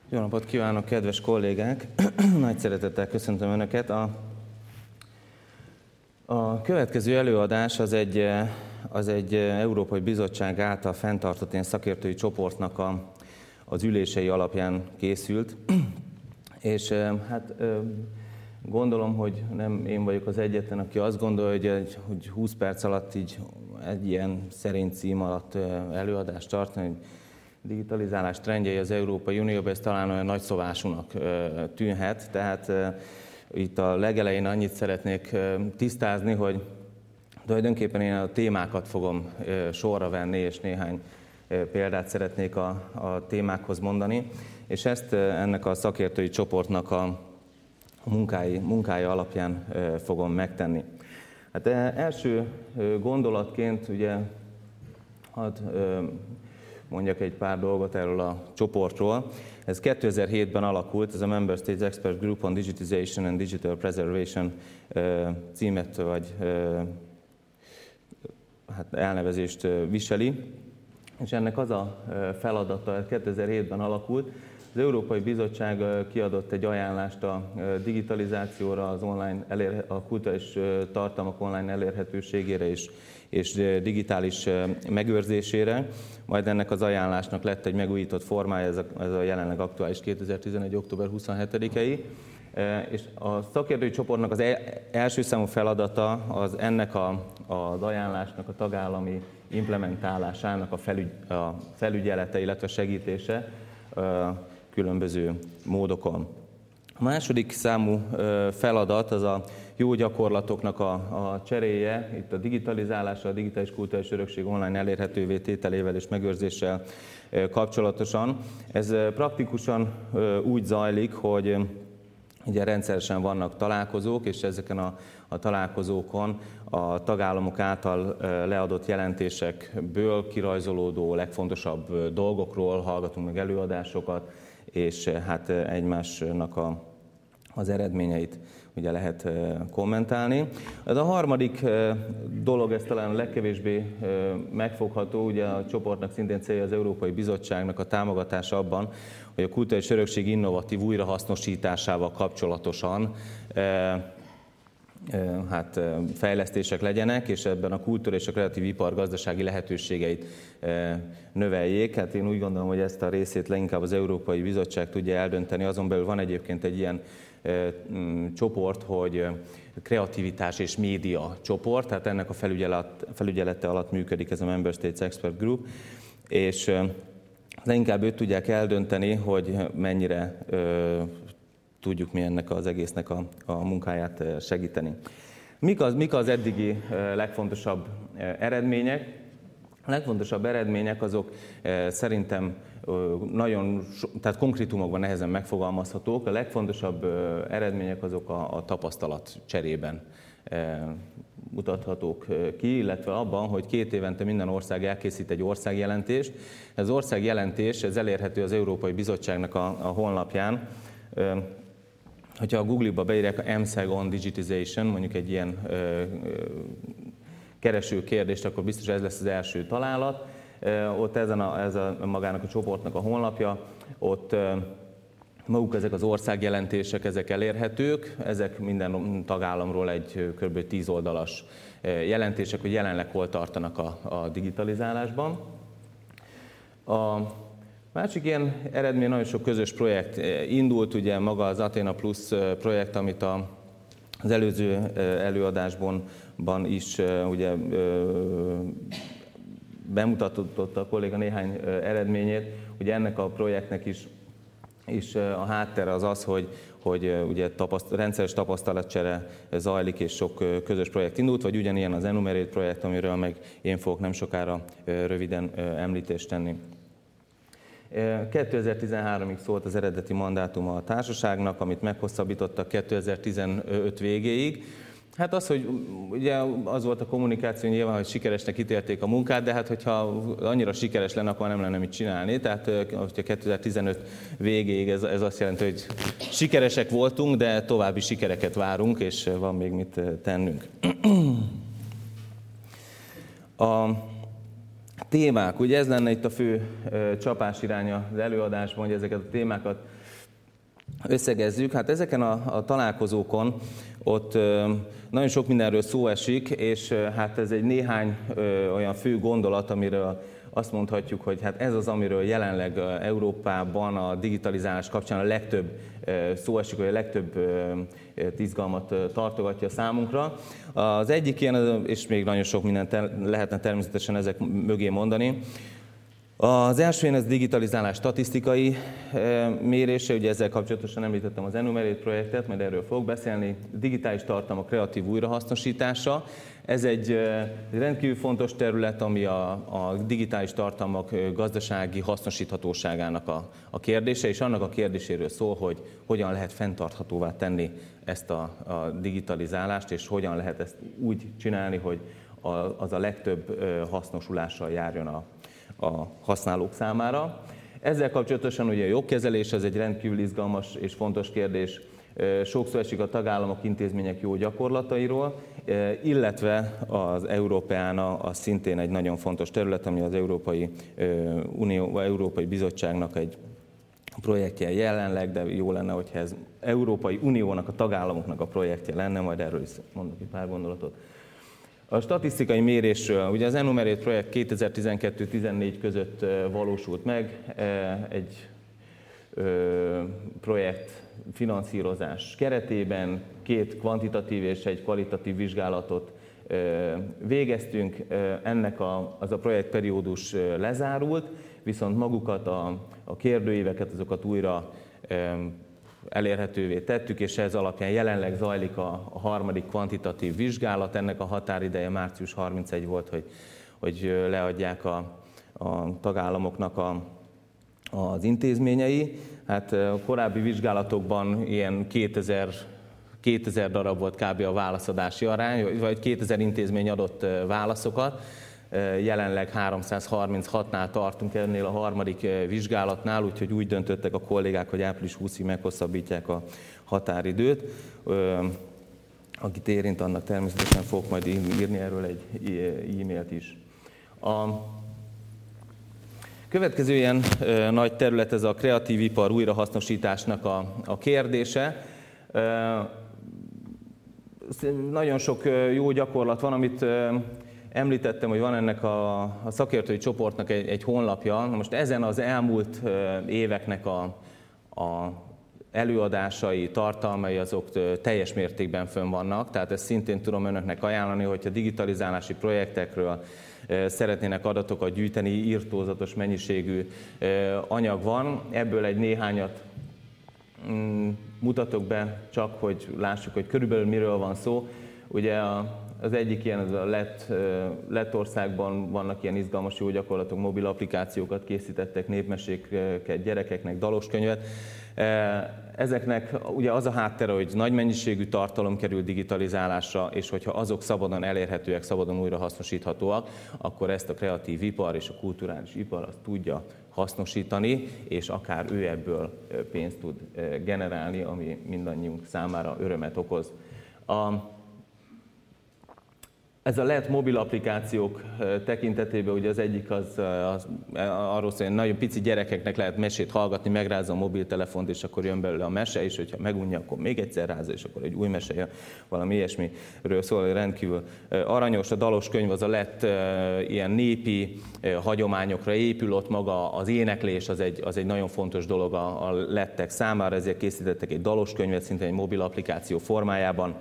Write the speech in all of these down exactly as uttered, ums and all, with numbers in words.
Jó napot kívánok, kedves kollégák! Nagy szeretettel köszöntöm Önöket. A, a következő előadás az egy, az egy Európai Bizottság által fenntartott ilyen szakértői csoportnak a, az ülései alapján készült. És hát gondolom, hogy nem én vagyok az egyetlen, aki azt gondolja, hogy, hogy húsz perc alatt így egy ilyen szerény cím alatt előadást tartani, hogy digitalizálás trendjei az Európai Unióban, ez talán olyan nagyszabásúnak tűnhet. Tehát itt a legelején annyit szeretnék tisztázni, hogy tulajdonképpen én a témákat fogom sorra venni, és néhány példát szeretnék a, a témákhoz mondani. És ezt ennek a szakértői csoportnak a munkái, munkája alapján fogom megtenni. Hát első gondolatként ugye hadd mondjak egy pár dolgot erről a csoportról. Ez kétezer-hétben alakult, ez a Member States Expert Group on Digitization and Digital Preservation címet vagy hát elnevezést viseli. És ennek az a feladata, kétezer-hétben alakult, az Európai Bizottság kiadott egy ajánlást a digitalizációra, az online elér, a kulturális tartalmak online elérhetőségére és, és digitális megőrzésére. Majd ennek az ajánlásnak lett egy megújított formája, ez a, ez a jelenleg aktuális kétezer-tizenegy. október huszonhetedikei. És a szakértői csoportnak az első számú feladata az ennek a, az ajánlásnak a tagállami implementálásának a, felügy, a felügyelete, illetve segítése különböző módokon. A második számú feladat az a jó gyakorlatoknak a, a cseréje, itt a digitalizálásra, a digitális kulturális örökség online elérhetővé tételével és megőrzéssel kapcsolatosan. Ez praktikusan úgy zajlik, hogy ugye rendszeresen vannak találkozók, és ezeken a, a találkozókon a tagállamok által leadott jelentésekből kirajzolódó legfontosabb dolgokról hallgatunk meg előadásokat, és hát egymásnak a, az eredményeit ugye lehet kommentálni. Ez a harmadik dolog, ez talán a legkevésbé megfogható, ugye a csoportnak szintén célja az Európai Bizottságnak a támogatása abban, hogy a kulturális örökség innovatív újrahasznosításával kapcsolatosan hát fejlesztések legyenek, és ebben a kultúra és a kreatív ipar gazdasági lehetőségeit növeljék. Hát én úgy gondolom, hogy ezt a részét leginkább az Európai Bizottság tudja eldönteni. Azon belül van egyébként egy ilyen csoport, hogy kreativitás és média csoport, tehát ennek a felügyelet, felügyelete alatt működik ez a Member States Expert Group, és leginkább őt tudják eldönteni, hogy mennyire tudjuk mi ennek az egésznek a, a munkáját segíteni. Mik az, mik az eddigi legfontosabb eredmények? A legfontosabb eredmények azok szerintem nagyon, tehát konkrétumokban nehezen megfogalmazhatók. A legfontosabb eredmények azok a, a tapasztalat cserében mutathatók ki, illetve abban, hogy két évente minden ország elkészít egy országjelentést. Ez az országjelentés ez elérhető az Európai Bizottságnak a, a honlapján. Hogyha a Google-ba beírják a em szeg on digitization, mondjuk egy ilyen ö, ö, kereső kérdést, akkor biztos ez lesz az első találat. Ö, ott ezen a, ez a magának a csoportnak a honlapja, ott ö, maguk ezek az országjelentések, ezek elérhetők, ezek minden tagállamról egy kb. tíz oldalas jelentések, hogy jelenleg hol tartanak a, a digitalizálásban. A másik ilyen eredmény, nagyon sok közös projekt indult, ugye maga az Athena Plus projekt, amit a, az előző előadásban is ugye bemutatott a kolléga néhány eredményét, ugye ennek a projektnek is, is a háttere az az, hogy, hogy ugye tapaszt, rendszeres tapasztalatcsere zajlik, és sok közös projekt indult, vagy ugyanilyen az Enumerate projekt, amiről meg én fogok nem sokára röviden említést tenni. kétezer-tizenháromig szólt az eredeti mandátuma a társaságnak, amit meghosszabbítottak kétezer-tizenöt végéig. Hát az, hogy ugye az volt a kommunikáció nyilván, hogy sikeresnek ítélték a munkát, de hát hogyha annyira sikeres lenne, akkor nem lenne mit csinálni. Tehát hogyha kétezer-tizenöt végéig ez, ez azt jelenti, hogy sikeresek voltunk, de további sikereket várunk, és van még mit tennünk. A témák, ugye ez lenne itt a fő csapás iránya az előadásban, hogy ezeket a témákat összegezzük. Hát ezeken a, a találkozókon ott ö, nagyon sok mindenről szó esik, és ö, hát ez egy néhány ö, olyan fő gondolat, amiről azt mondhatjuk, hogy hát ez az, amiről jelenleg Európában a digitalizálás kapcsán a legtöbb szó esik, vagy a legtöbb izgalmat tartogatja számunkra. Az egyik ilyen, és még nagyon sok mindent lehetne természetesen ezek mögé mondani. Az első ilyen ez digitalizálás statisztikai mérése, ugye ezzel kapcsolatosan említettem az Enumerate projektet, majd erről fogok beszélni. Digitális tartalmak kreatív újrahasznosítása. Ez egy rendkívül fontos terület, ami a, a digitális tartalmak gazdasági hasznosíthatóságának a, a kérdése, és annak a kérdéséről szól, hogy hogyan lehet fenntarthatóvá tenni ezt a, a digitalizálást, és hogyan lehet ezt úgy csinálni, hogy a, az a legtöbb hasznosulással járjon a a használók számára. Ezzel kapcsolatosan ugye a jogkezelés, ez egy rendkívül izgalmas és fontos kérdés. Sokszor esik a tagállamok, intézmények jó gyakorlatairól, illetve az Európeána az szintén egy nagyon fontos terület, ami az Európai Unió, vagy Európai Bizottságnak egy projektje jelenleg, de jó lenne, hogyha ez Európai Uniónak, a tagállamoknak a projektje lenne, majd erről is mondok egy pár gondolatot. A statisztikai mérésről, ugye az Enumerate projekt kétezer-tizenkettő tizennégy között valósult meg, egy projekt finanszírozás keretében két kvantitatív és egy kvalitatív vizsgálatot végeztünk. Ennek a, az a projektperiódus lezárult, viszont magukat a, a kérdőíveket, azokat újra elérhetővé tettük, és ez alapján jelenleg zajlik a, a harmadik kvantitatív vizsgálat. Ennek a határideje március harmincegy volt, hogy, hogy leadják a, a tagállamoknak a, az intézményei. Hát a korábbi vizsgálatokban ilyen kétezer, kétezer darab volt kb. A válaszadási arány, vagy kétezer intézmény adott válaszokat. Jelenleg háromszázharminchatnál tartunk ennél a harmadik vizsgálatnál, úgyhogy úgy döntöttek a kollégák, hogy április huszadikáig meghosszabbítják a határidőt. Akit érint, annak természetesen fogok majd írni erről egy e-mailt is. A következő ilyen nagy terület ez a kreatív ipar újrahasznosításnak a, a kérdése. Nagyon sok jó gyakorlat van, amit említettem, hogy van ennek a, a szakértői csoportnak egy, egy honlapja. Most ezen az elmúlt éveknek a, a előadásai, tartalmai azok teljes mértékben fönn vannak, tehát ezt szintén tudom önöknek ajánlani, hogyha digitalizálási projektekről szeretnének adatokat gyűjteni, irtózatos mennyiségű anyag van. Ebből egy néhányat mutatok be, csak hogy lássuk, hogy körülbelül miről van szó. Ugye a Az egyik ilyen, az a Lett, Lettországban vannak ilyen izgalmas jó gyakorlatok, mobil applikációkat készítettek, népmeséket gyerekeknek, dalos könyvet. Ezeknek ugye az a háttere, hogy nagy mennyiségű tartalom kerül digitalizálásra, és hogyha azok szabadon elérhetőek, szabadon újrahasznosíthatóak, akkor ezt a kreatív ipar és a kulturális ipar azt tudja hasznosítani, és akár ő ebből pénzt tud generálni, ami mindannyiunk számára örömet okoz. A Ez a Lett mobil applikációk tekintetében ugye az egyik az, az arról szól, hogy nagyon pici gyerekeknek lehet mesét hallgatni, megrázza a mobiltelefont, és akkor jön belőle a mese, és hogyha megunja, akkor még egyszer rázza, és akkor egy új mese jön, valami ilyesmiről szól, hogy rendkívül aranyos. A dalos könyv az a Lett ilyen népi hagyományokra épül, ott maga az éneklés az egy, az egy nagyon fontos dolog a, a lettek számára, ezért készítettek egy dalos könyvet, szintén egy mobil applikáció formájában.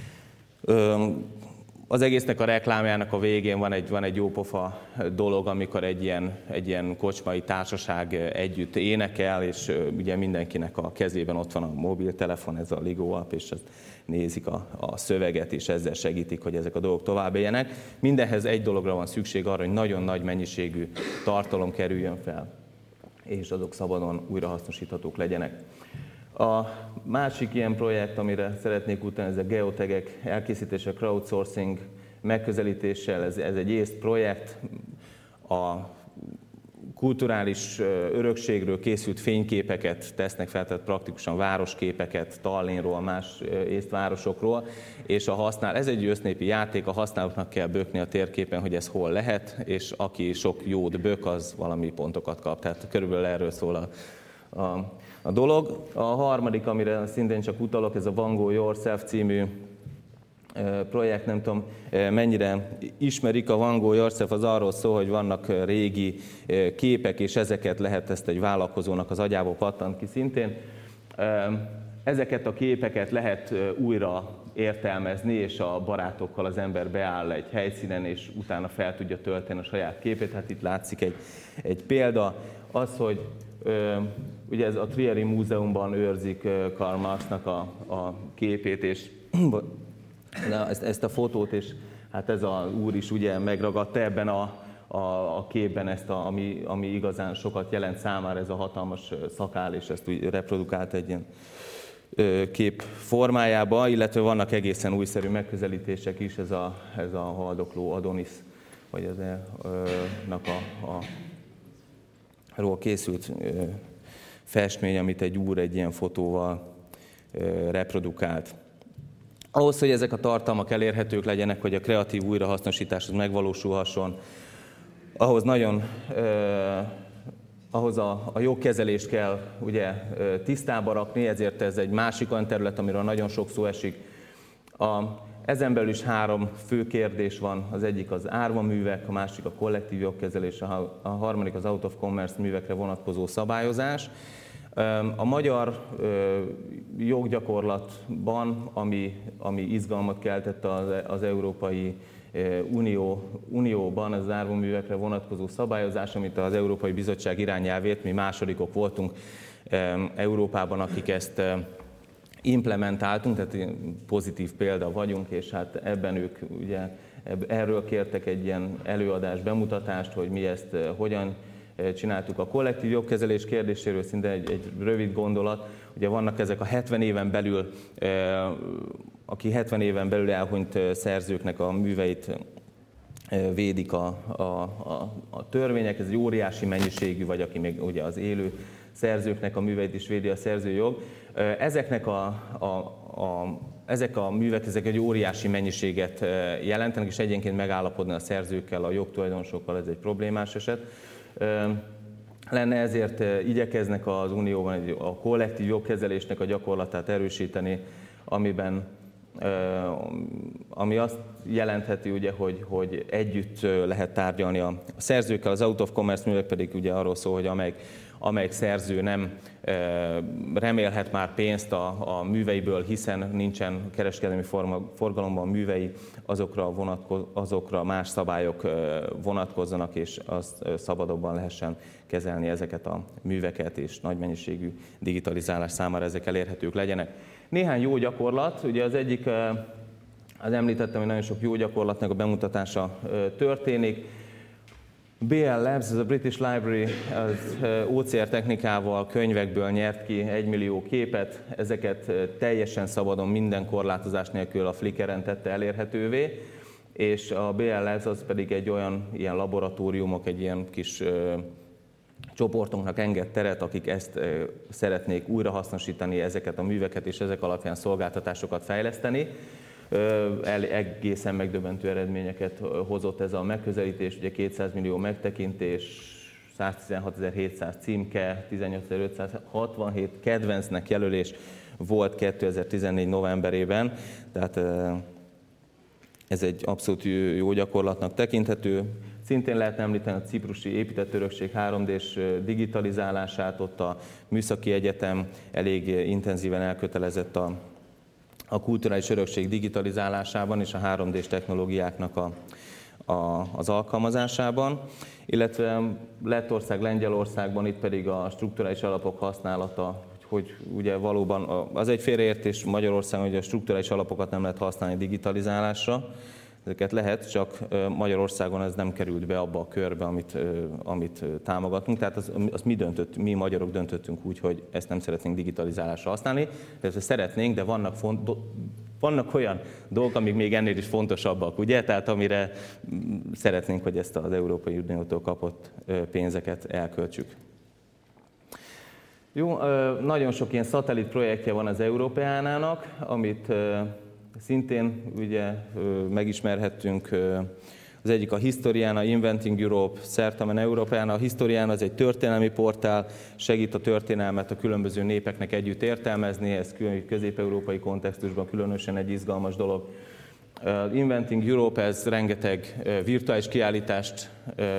Az egésznek a reklámjának a végén van egy, van egy jópofa dolog, amikor egy ilyen, egy ilyen kocsmai társaság együtt énekel, és ugye mindenkinek a kezében ott van a mobiltelefon, ez a Ligo app, és ezt nézik a, a szöveget, és ezzel segítik, hogy ezek a dolgok tovább éljenek. Mindenhez egy dologra van szükség arra, hogy nagyon nagy mennyiségű tartalom kerüljön fel, és azok szabadon újrahasznosíthatók legyenek. A másik ilyen projekt, amire szeretnék utána, ez a geotagek elkészítése, crowdsourcing megközelítéssel, ez, ez egy észt projekt. A kulturális örökségről készült fényképeket tesznek fel, tehát praktikusan városképeket Tallinnról, más észt városokról, és a használ, ez egy össznépi játék, a használóknak kell bökni a térképen, hogy ez hol lehet, és aki sok jót bök, az valami pontokat kap. Tehát körülbelül erről szól a, a, a dolog. A harmadik, amire szintén csak utalok, ez a Van Gogh Yourself című projekt, nem tudom mennyire ismerik. A Van Gogh Yourself az arról szól, hogy vannak régi képek, és ezeket lehet, ezt egy vállalkozónak az agyából pattant ki szintén. Ezeket a képeket lehet újra értelmezni, és a barátokkal az ember beáll egy helyszínen, és utána fel tudja tölteni a saját képét. Hát itt látszik egy, egy példa, az, hogy ugye ez a Trieri Múzeumban őrzik Karl Marxnak a, a képét, és Ezt, ezt a fotót, és hát ez az úr is ugye megragadta ebben a, a, a képben ezt, a, ami, ami igazán sokat jelent számára, ez a hatalmas szakál, és ezt úgy reprodukált egy ilyen kép formájába, illetve vannak egészen újszerű megközelítések is, ez a, ez a haldokló Adonis, vagy ez a, a, ról készült festmény, amit egy úr egy ilyen fotóval reprodukált. Ahhoz, hogy ezek a tartalmak elérhetők legyenek, hogy a kreatív újrahasznosítás az megvalósulhasson, ahhoz nagyon eh, ahhoz a, a jogkezelést kell ugye tisztába rakni, ezért ez egy másik olyan terület, amiről nagyon sok szó esik. A, ezen belül is három fő kérdés van, az egyik az árvaművek, a másik a kollektív jogkezelés, a, a harmadik az out of commerce művekre vonatkozó szabályozás. A magyar joggyakorlatban, ami, ami izgalmat keltett az, az Európai Unió, Unióban, az árvaművekre vonatkozó szabályozás, amit az Európai Bizottság irányelvét, mi másodikok voltunk Európában, akik ezt implementáltunk, tehát pozitív példa vagyunk, és hát ebben ők ugye erről kértek egy ilyen előadás, bemutatást, hogy mi ezt hogyan csináltuk. A kollektív jogkezelés kérdéséről szinte egy, egy rövid gondolat. Ugye vannak ezek a hetven éven belül, aki hetven éven belül elhunyt szerzőknek a műveit védik a, a, a, a törvények, ez egy óriási mennyiségű, vagy aki még ugye az élő szerzőknek a műveit is védi a szerzőjog. Ezeknek a, a, a, ezek a művek ezek egy óriási mennyiséget jelentenek, és egyenként megállapodni a szerzőkkel, a jogtulajdonosokkal, ez egy problémás eset lenne, ezért igyekeznek az Unióban a kollektív jogkezelésnek a gyakorlatát erősíteni, amiben, ami azt jelentheti, ugye, hogy, hogy együtt lehet tárgyalni a szerzőkkel, az out of commerce művek pedig ugye arról szól, hogy amelyik, amelyik szerző nem remélhet már pénzt a, a műveiből, hiszen nincsen kereskedelmi forma, forgalomban művei, azokra, vonatkoz, azokra más szabályok vonatkozzanak, és azt szabadabban lehessen kezelni ezeket a műveket, és nagy mennyiségű digitalizálás számára ezek elérhetők legyenek. Néhány jó gyakorlat, ugye az egyik, az említettem, hogy nagyon sok jó gyakorlatnak a bemutatása történik. bé el Labs, ez a British Library, az ó cé er technikával, könyvekből nyert ki egymillió képet, ezeket teljesen szabadon, minden korlátozás nélkül a Flickren tette elérhetővé, és a bé el Labs az pedig egy olyan ilyen laboratóriumok, egy ilyen kis ö, csoportunknak enged teret, akik ezt ö, szeretnék újrahasznosítani, ezeket a műveket, és ezek alapján szolgáltatásokat fejleszteni. El, egészen megdöbbentő eredményeket hozott ez a megközelítés, ugye kétszáz millió megtekintés, száztizenhatezer-hétszáz címke, tizennyolcezer-ötszázhatvanhét kedvencnek jelölés volt kétezer-tizennégy novemberében, tehát ez egy abszolút jó gyakorlatnak tekinthető. Szintén lehetne említeni a ciprusi épített örökség három dés digitalizálását, ott a Műszaki Egyetem elég intenzíven elkötelezett a a kulturális örökség digitalizálásában és a három dés technológiáknak a, a, az alkalmazásában, illetve Lettország, Lengyelországban itt pedig a strukturális alapok használata, hogy ugye valóban az egy félreértés Magyarországon, hogy a strukturális alapokat nem lehet használni digitalizálásra, ezeket lehet, csak Magyarországon ez nem került be abba a körbe, amit, amit támogatunk. Tehát az, az mi döntött, mi magyarok döntöttünk úgy, hogy ezt nem szeretnénk digitalizálásra használni. Ezt szeretnénk, de vannak font, vannak olyan dolgok, amik még ennél is fontosabbak, ugye? Tehát amire szeretnénk, hogy ezt az Európai Uniótól kapott pénzeket elköltsük. Jó, nagyon sok ilyen szatellit projektje van az Európeánának, amit szintén ugye megismerhettünk. Az egyik a Historiana, Inventing Europe, Certamen Europeana. A Historiana az egy történelmi portál, segít a történelmet a különböző népeknek együtt értelmezni, ez közép-európai kontextusban különösen egy izgalmas dolog. Inventing Europe, ez rengeteg virtuális kiállítást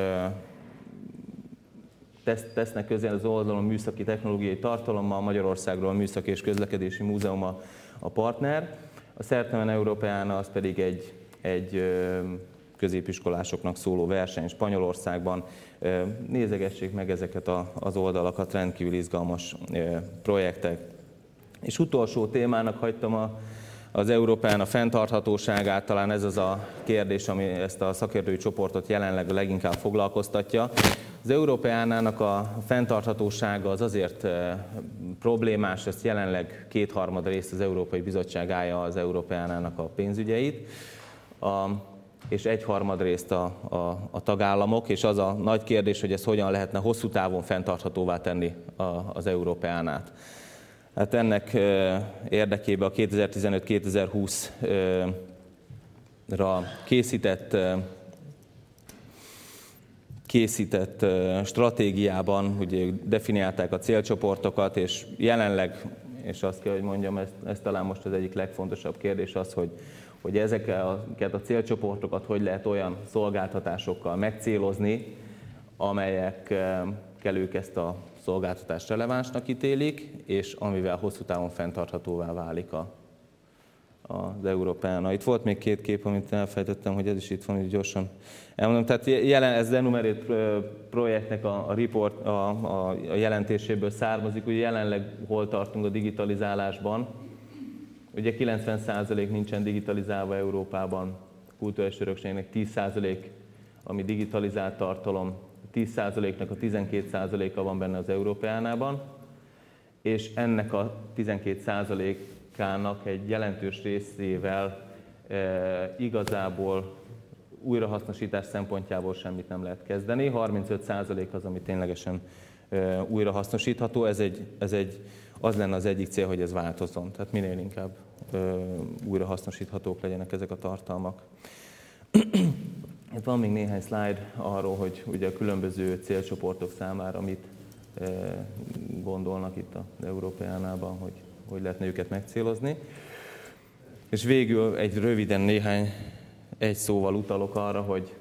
tesznek közé az oldalon műszaki technológiai tartalommal, Magyarországról a Műszaki és Közlekedési Múzeum a, a partner. A Certamen Europeana az pedig egy, egy középiskolásoknak szóló verseny Spanyolországban. Nézegessék meg ezeket a, az oldalakat, rendkívül izgalmas projektek. És utolsó témának hagytam a, az Európán a fenntarthatóságát, talán ez az a kérdés, ami ezt a szakértői csoportot jelenleg leginkább foglalkoztatja. Az Európeánának a fenntarthatósága az azért problémás, ezt jelenleg kétharmad részt az Európai Bizottság állja az Európeánának a pénzügyeit, a, és egyharmad részt a, a, a tagállamok, és az a nagy kérdés, hogy ezt hogyan lehetne hosszú távon fenntarthatóvá tenni a, az Európeánát. Hát ennek érdekében a kétezer-tizenöt kétezer-húszra készített készített stratégiában ugye definiálták a célcsoportokat, és jelenleg, és azt kell, hogy mondjam, ez, ez talán most az egyik legfontosabb kérdés az, hogy, hogy ezeket a célcsoportokat hogy lehet olyan szolgáltatásokkal megcélozni, amelyekkel ők ezt a szolgáltatást relevánsnak ítélik, és amivel hosszú távon fenntarthatóvá válik a, az Európeána. Itt volt még két kép, amit elfelejtettem, hogy ez is itt van, hogy gyorsan elmondom. Tehát jelen, ez Enumerate projektnek a, a, report, a, a, a jelentéséből származik, ugye jelenleg hol tartunk a digitalizálásban. Ugye kilencven százalék nincsen digitalizálva Európában, a kulturális örökségnek tíz százalék, ami digitalizált tartalom, tíz százaléknak a tizenkét százaléka van benne az Európeánában, és ennek a tizenkét százalékának egy jelentős részével e, igazából újrahasznosítás szempontjából semmit nem lehet kezdeni. harmincöt százalék az, ami ténylegesen e, újrahasznosítható. Ez, egy, ez egy, az lenne az egyik cél, hogy ez változzon. Tehát minél inkább e, újrahasznosíthatók legyenek ezek a tartalmak. Itt van még néhány slide arról, hogy ugye a különböző célcsoportok számára mit e, gondolnak itt az Európeánában, hogy hogy lehetne őket megcélozni. És végül egy röviden néhány egy szóval utalok arra, hogy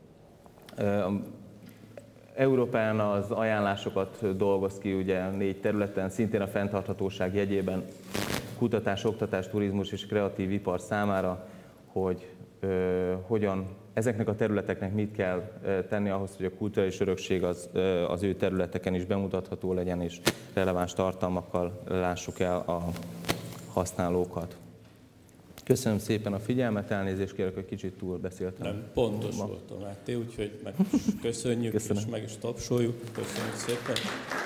e, Európeána az ajánlásokat dolgoz ki ugye négy területen, szintén a fenntarthatóság jegyében, kutatás, oktatás, turizmus és kreatív ipar számára, hogy e, hogyan ezeknek a területeknek mit kell tenni ahhoz, hogy a kulturális örökség az, az ő területeken is bemutatható legyen, és releváns tartalmakkal lássuk el a használókat. Köszönöm szépen a figyelmet, elnézést kérek, hogy kicsit túl beszéltem. Nem, pontos volt a Máté, úgyhogy meg köszönjük, Köszönöm. És meg is tapsoljuk. Köszönjük szépen.